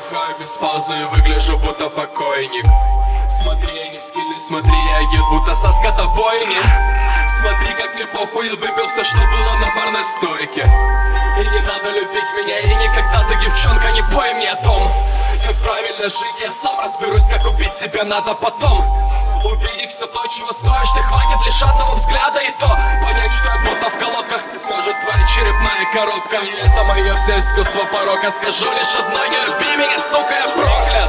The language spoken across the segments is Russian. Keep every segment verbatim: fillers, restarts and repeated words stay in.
Вдыхаю без паузы и выгляжу будто покойник. Смотри, я не скиллюсь, смотри, я ед будто со скотобойни. Смотри, как мне похуй, я выпил все, что было на барной стойке. И не надо любить меня, и никогда ты, девчонка, не пой мне о том, как правильно жить, я сам разберусь, как убить себя надо потом. Увидев все то, чего стоишь, ты хватит лишь одного взгляда, и то понять, что я будто в колодках не сможет твоя черепная коробка. И это мое все искусство порока. Скажу лишь одно: не люби меня, сука, я проклят.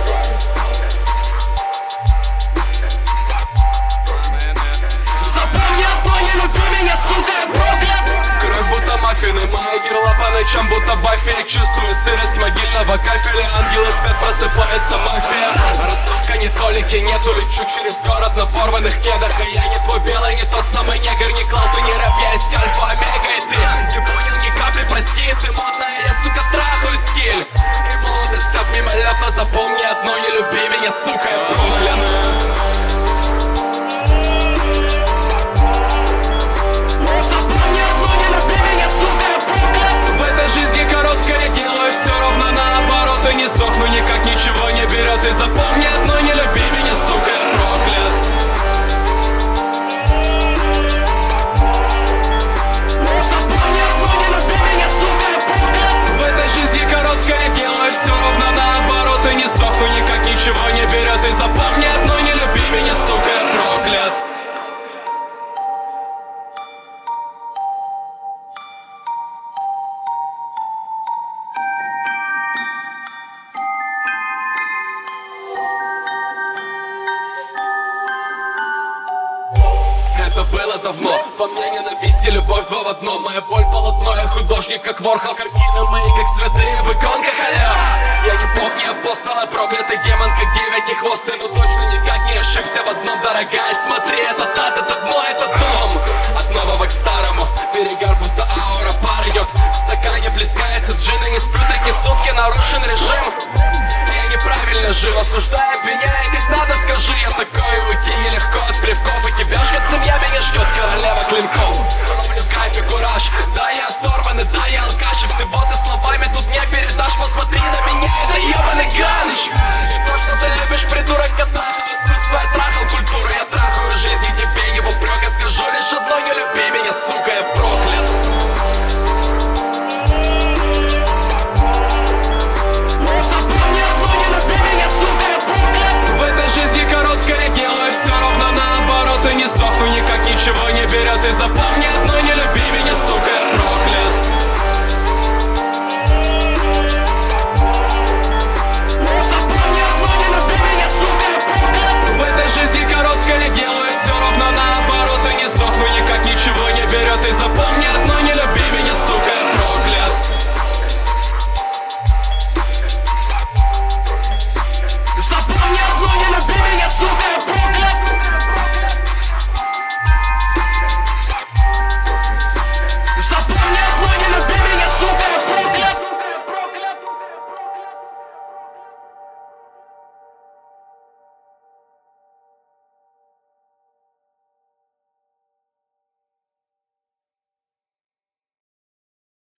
Запомни одно: не люби меня, сука, я проклят. Кровь будто маффины, моя герла по ночам будто бафферик. Чувствую сырость могильного кафеля, ангелы спят, просыпается мафия. Рассудка не толики нету, лечу через город на порванных кедах. И я не твой белый, не тот самый негр, не клауд и не рэп, я есть альфа-омега. И ты не понял ни капли, прости, ты модная, я, сука, трахаю скиль. И молодость так мимолетно, запомни одно: не люби меня, сука, я проклят. Я делаю все ровно наоборот и не сдохну, никак ничего не берет. И запомни одно: не люби меня, сука, я проклят. Запомни одно: не люби меня, сука, я проклят. В этой жизни короткой я делаю все ровно наоборот и не сдохну, никак ничего не берет. И запомни одно: не люби меня, сука, я проклят. Это было давно, во мне ненависть и любовь два в одном. Моя боль полотно, я художник, как Ворхол. Картины мои, как святые в иконках, аля. Я не бог, не апостол, а проклятый демон, как девятихвостый. Но точно никак не ошибся в одном, дорогая. Смотри, этот ад, это дно, это дом. От нового к старому, перегар будто аура, пар идет. В стакане плескается джин, и не сплю третьи сутки, нарушен режим. Я неправильно жил, осуждая, обвиняя, как надо, скажи. Я такой, уйти нелегко от плевков, и тебя ждет семья, меня ждет королева клинков. Ловлю в кайфе кураж, да я оторван, и да я алкаш. И всего ты словами